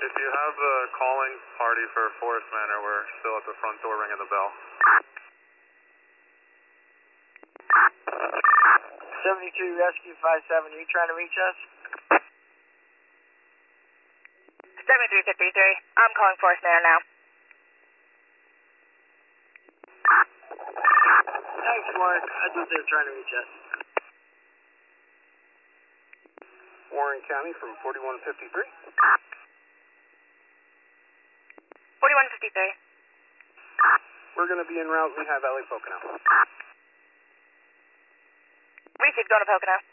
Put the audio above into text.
If you have the calling party for Forest Manor, we're still at the front door ringing the bell. 73 Rescue 57, are you trying to reach us? 7353, I'm calling Forest Manor now. Thanks, Warren. I thought they were trying to reach us. Warren County from 4153. 4153. We're going to be en route. We have LA Pocono. Received, going to Pocono.